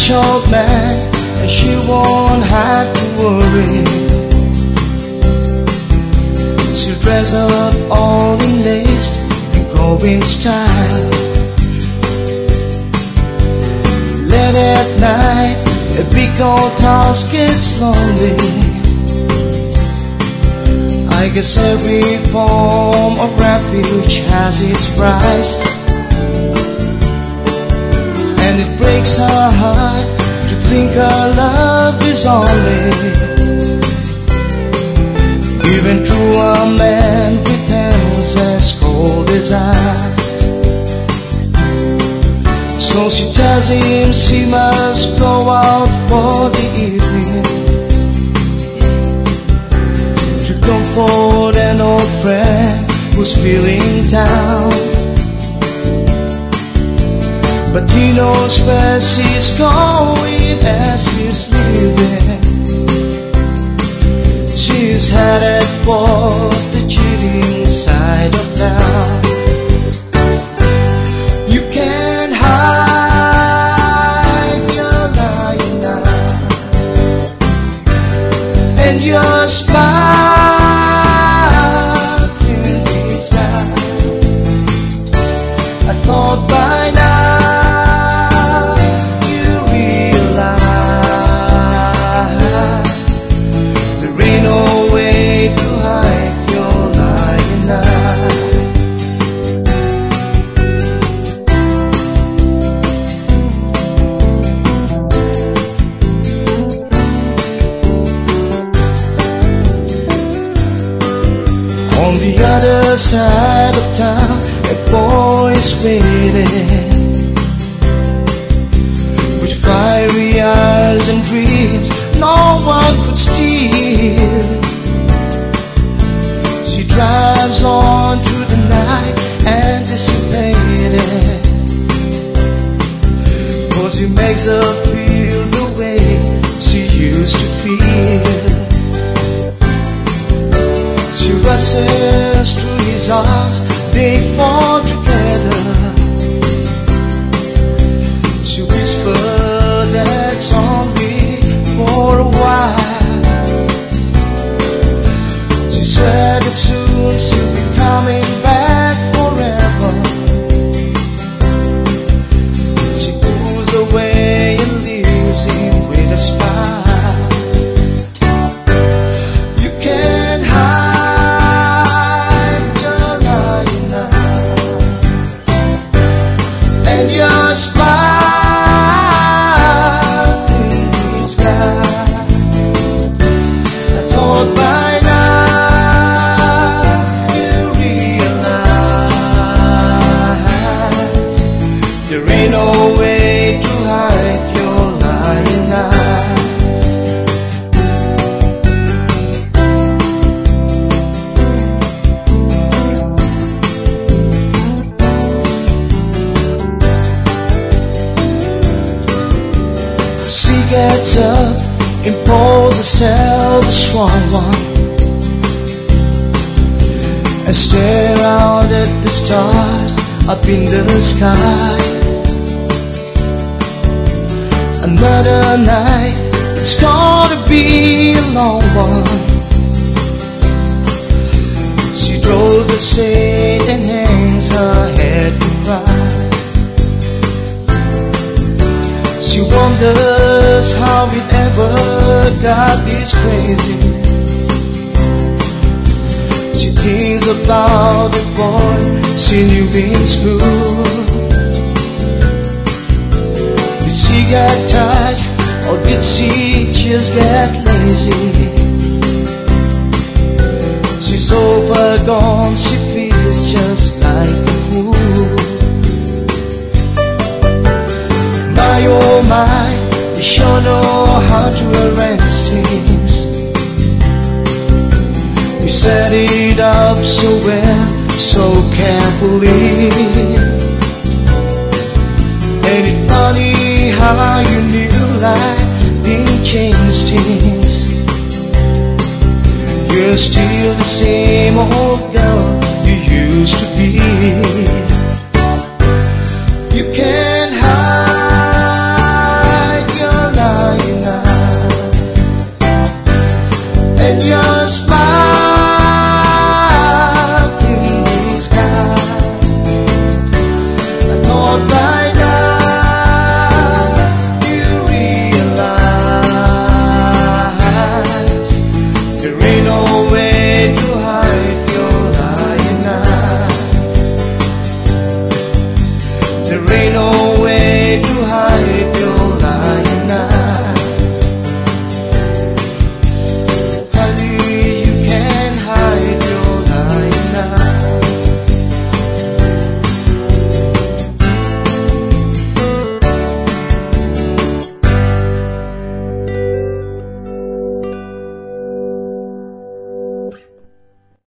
rich old man, and she won't have to worry. She'll dress up all in lace and go in style. Late at night, a big old house gets lonely. I guess every form of refuge has its price, and it breaks her heart to think her love is only given to a man with hands as cold as ice. So she tells him she must go out for the evening to comfort an old friend who's feeling down. But he knows where she's going as she's leaving. She's headed for the cheating side of town. You can't hide your lying eyes and your smile in disguise. I thought by now on the other side of town, a boy is waiting with fiery eyes and dreams no one could steal. She drives on through the night, anticipating, 'cause he makes her feel the way she used to feel. She rushes through his arms, they fall together. She whispered, that's only for a while. She said that soon she'll be coming back forever. She pulls away and leaves him with a smile. There ain't no way to hide your lying eyes. She gets up, imposes herself a strong one, and stare out at the stars up in the sky. Another night, it's gonna be a long one. She draws the shade and hangs her head to cry. She wonders how it ever got this crazy. She thinks about the boy she knew in school. She got tired, or did she just get lazy? She's so far gone, she feels just like a fool. My oh my, you sure know how to arrange things. You set it up so well, so carefully. Ain't it funny how you knew life didn't change things? You're still the same old